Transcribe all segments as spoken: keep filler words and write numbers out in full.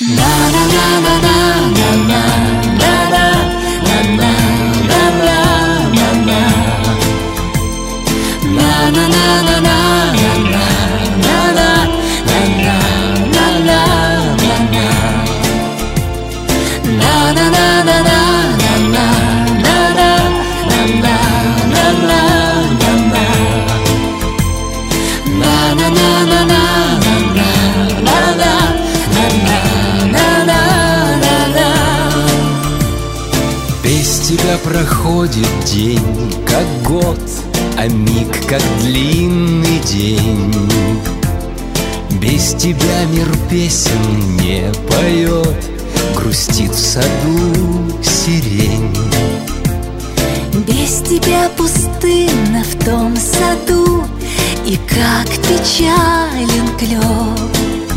Без тебя проходит день, как год, а миг, как длинный день. Без тебя мир песен не поет, грустит в саду сирень. Без тебя пустынно в том саду, и как печален клёв.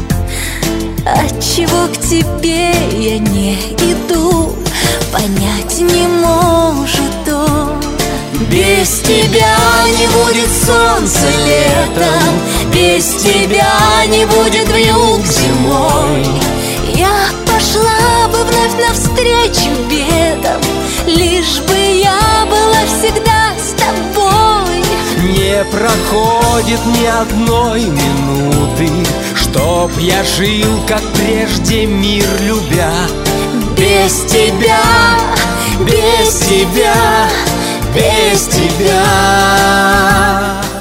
Отчего к тебе я не иду, понять не может он. Без тебя не будет солнца летом, без тебя не будет вьюг зимой. Я пошла бы вновь навстречу бедам, лишь бы я была всегда с тобой. Не проходит ни одной минуты, чтоб я жил, как прежде, мир любя. Без тебя, без тебя, без тебя.